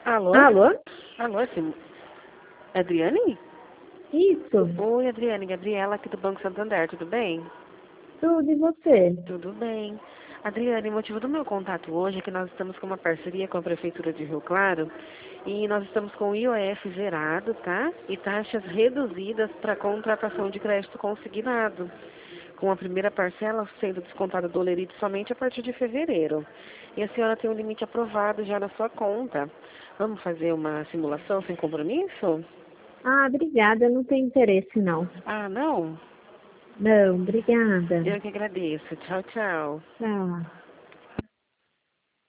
Alô? Alô? Alô, sim. Adriane? Isso, Oi, Adriane. Gabriela aqui do Banco Santander, tudo bem? tudo e você? Tudo bem. Adriane, o motivo do meu contato hoje é que nós estamos com uma parceria com a Prefeitura de Rio Claro e nós estamos com o IOF zerado, tá? E taxas reduzidas para contratação de crédito consignado, com a primeira parcela sendo descontada do Olerite somente a partir de fevereiro. E a senhora tem um limite aprovado já na sua conta. Vamos fazer uma simulação sem compromisso? Ah, obrigada, não tenho interesse não. Ah, não? Não, obrigada. Eu que agradeço. Tchau, tchau. Tchau.